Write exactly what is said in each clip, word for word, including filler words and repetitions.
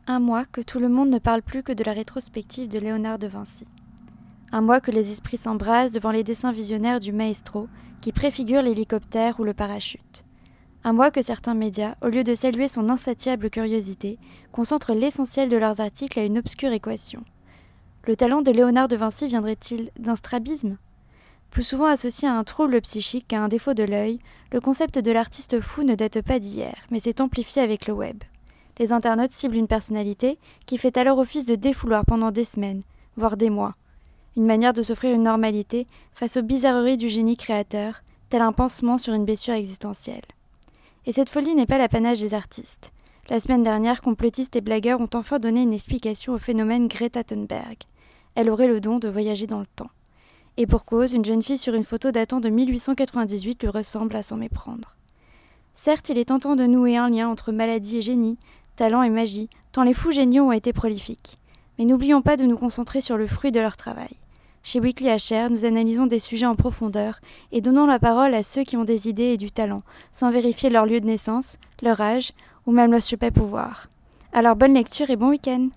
Un mois que tout le monde ne parle plus que de la rétrospective de Léonard de Vinci. Un mois que les esprits s'embrasent devant les dessins visionnaires du maestro qui préfigurent l'hélicoptère ou le parachute. Un mois que certains médias, au lieu de saluer son insatiable curiosité, concentrent l'essentiel de leurs articles à une obscure équation. Le talent de Léonard de Vinci viendrait-il d'un strabisme ? Plus souvent associé à un trouble psychique qu'à un défaut de l'œil, le concept de l'artiste fou ne date pas d'hier, mais s'est amplifié avec le web. Les internautes ciblent une personnalité qui fait alors office de défouloir pendant des semaines, voire des mois. Une manière de s'offrir une normalité face aux bizarreries du génie créateur, tel un pansement sur une blessure existentielle. Et cette folie n'est pas l'apanage des artistes. La semaine dernière, complotistes et blagueurs ont enfin donné une explication au phénomène Greta Thunberg. Elle aurait le don de voyager dans le temps. Et pour cause, une jeune fille sur une photo datant de mille huit cent quatre-vingt-dix-huit lui ressemble à s'en méprendre. Certes, il est tentant de nouer un lien entre maladie et génie, talent et magie, tant les fous géniaux ont été prolifiques. Mais n'oublions pas de nous concentrer sur le fruit de leur travail. Chez Weekly H R, nous analysons des sujets en profondeur et donnons la parole à ceux qui ont des idées et du talent, sans vérifier leur lieu de naissance, leur âge ou même leur super pouvoir. Alors bonne lecture et bon week-end.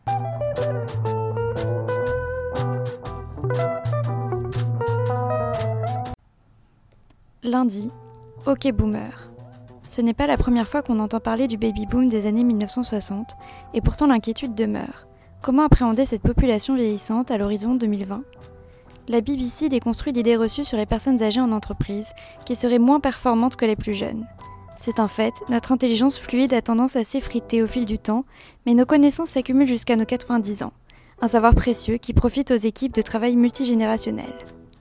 Lundi, OK Boomer. Ce n'est pas la première fois qu'on entend parler du baby-boom des années mille neuf cent soixante, et pourtant l'inquiétude demeure. Comment appréhender cette population vieillissante à l'horizon deux mille vingt ? La B B C déconstruit l'idée reçue sur les personnes âgées en entreprise, qui seraient moins performantes que les plus jeunes. C'est un fait, notre intelligence fluide a tendance à s'effriter au fil du temps, mais nos connaissances s'accumulent jusqu'à nos quatre-vingt-dix ans. Un savoir précieux qui profite aux équipes de travail multigénérationnel.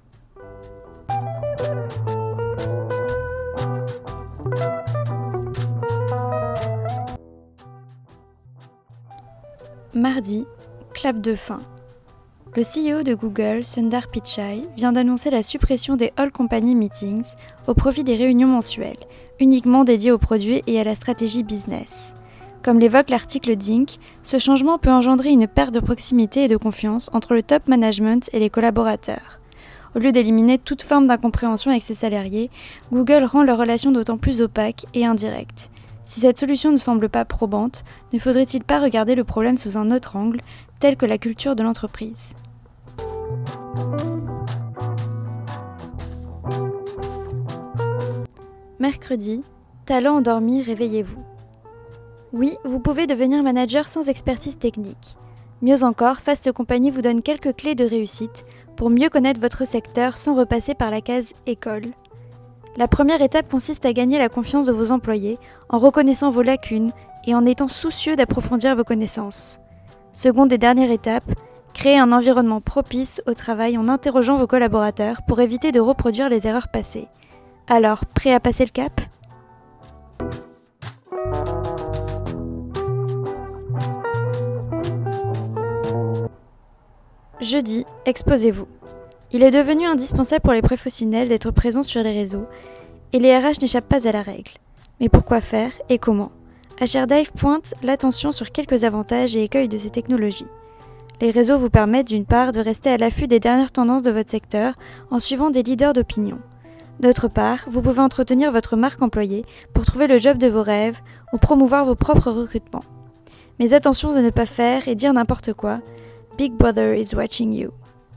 Mardi, clap de fin. Le C E O de Google, Sundar Pichai, vient d'annoncer la suppression des All Company Meetings au profit des réunions mensuelles, uniquement dédiées aux produits et à la stratégie business. Comme l'évoque l'article d'Inc, ce changement peut engendrer une perte de proximité et de confiance entre le top management et les collaborateurs. Au lieu d'éliminer toute forme d'incompréhension avec ses salariés, Google rend leurs relations d'autant plus opaques et indirectes. Si cette solution ne semble pas probante, ne faudrait-il pas regarder le problème sous un autre angle, tel que la culture de l'entreprise ? Mercredi, talent endormi, réveillez-vous. Oui, vous pouvez devenir manager sans expertise technique. Mieux encore, Fast Company vous donne quelques clés de réussite pour mieux connaître votre secteur sans repasser par la case école. La première étape consiste à gagner la confiance de vos employés en reconnaissant vos lacunes et en étant soucieux d'approfondir vos connaissances. Seconde et dernière étape, créer un environnement propice au travail en interrogeant vos collaborateurs pour éviter de reproduire les erreurs passées. Alors, prêt à passer le cap ? Jeudi, exposez-vous. Il est devenu indispensable pour les professionnels d'être présents sur les réseaux et les R H n'échappent pas à la règle. Mais pourquoi faire et comment ? H R Dive pointe l'attention sur quelques avantages et écueils de ces technologies. Les réseaux vous permettent d'une part de rester à l'affût des dernières tendances de votre secteur en suivant des leaders d'opinion. D'autre part, vous pouvez entretenir votre marque employée pour trouver le job de vos rêves ou promouvoir vos propres recrutements. Mais attention à ne pas faire et dire n'importe quoi. Big Brother is watching you.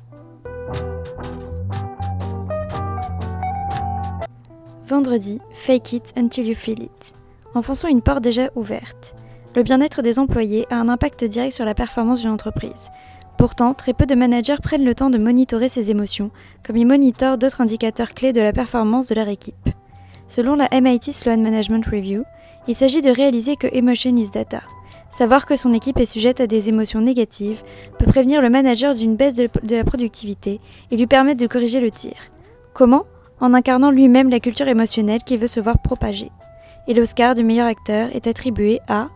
Vendredi, fake it until you feel it. Enfonçons une porte déjà ouverte. Le bien-être des employés a un impact direct sur la performance d'une entreprise. Pourtant, très peu de managers prennent le temps de monitorer ces émotions, comme ils monitorent d'autres indicateurs clés de la performance de leur équipe. Selon la M I T Sloan Management Review, il s'agit de réaliser que emotion is data. Savoir que son équipe est sujette à des émotions négatives peut prévenir le manager d'une baisse de, de la productivité et lui permettre de corriger le tir. Comment ? En incarnant lui-même la culture émotionnelle qu'il veut se voir propager. Et l'Oscar du meilleur acteur est attribué à...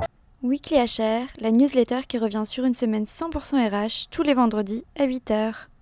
Weekly H R, la newsletter qui revient sur une semaine cent pour cent R H tous les vendredis à huit heures.